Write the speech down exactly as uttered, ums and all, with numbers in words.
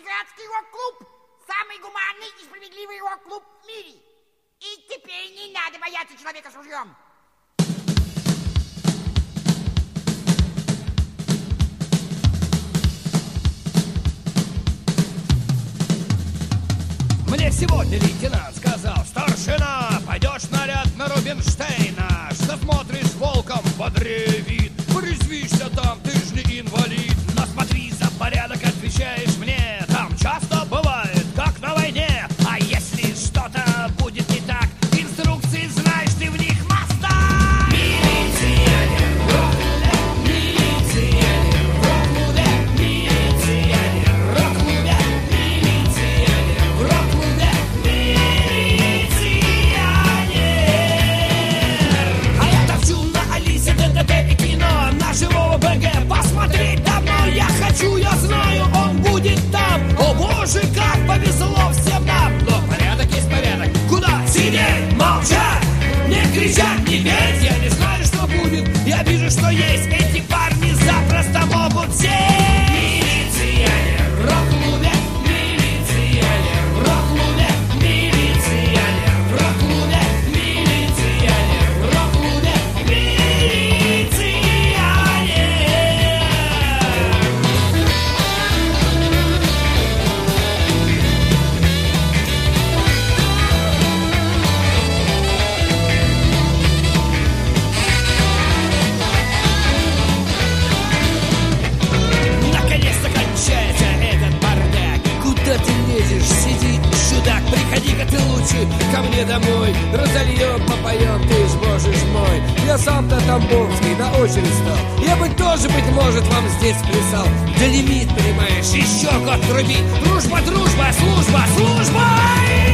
Ленинградский рок-клуб. Самый гуманный и справедливый рок-клуб в мире. И теперь не надо бояться человека с ружьем. Мне сегодня лейтенант сказал: старшина, пойдешь наряд на Рубинштейна. Что смотришь волком, бодрее вид. Порезвишься там, ты ж не инвалид. Но смотри за порядок, отвечаешь мне. Там часто бывает, как на войне. А если что-то будет не так, инструкции знаешь, ты в них мастер. Милиционер, рок-клубе, милиционер, рок-клубе, милиционер, рок-клубе, милиционер, рок-клубе, милиционер. А я торчу на Алисе, ДДТ и кино. На живого БГ посмотреть давно я хочу, я знаю, он будет там. О боже, как повезло всем нам. Но порядок есть порядок. Куда сидеть, молчать, не кричать, не петь. Я не знаю, что будет, я вижу, что есть. Эти парни запросто могут сесть. Милиционер, рок-клубе, милиционер, рок-клубе, милиционер, рок-клубе, милиционер, рок-клубе, милиционер. Наконец-то кончается этот бардак. Куда ты лезешь? Сиди, чудак. Приходи-ка ты лучше ко мне домой. Разольем, попоем, ты ж боже ж мой. Я сам-то Тамбовский на очередь стал. Я бы тоже, быть может, вам здесь плясал. Да лимит, понимаешь, еще год труби. Дружба, дружба, служба, служба.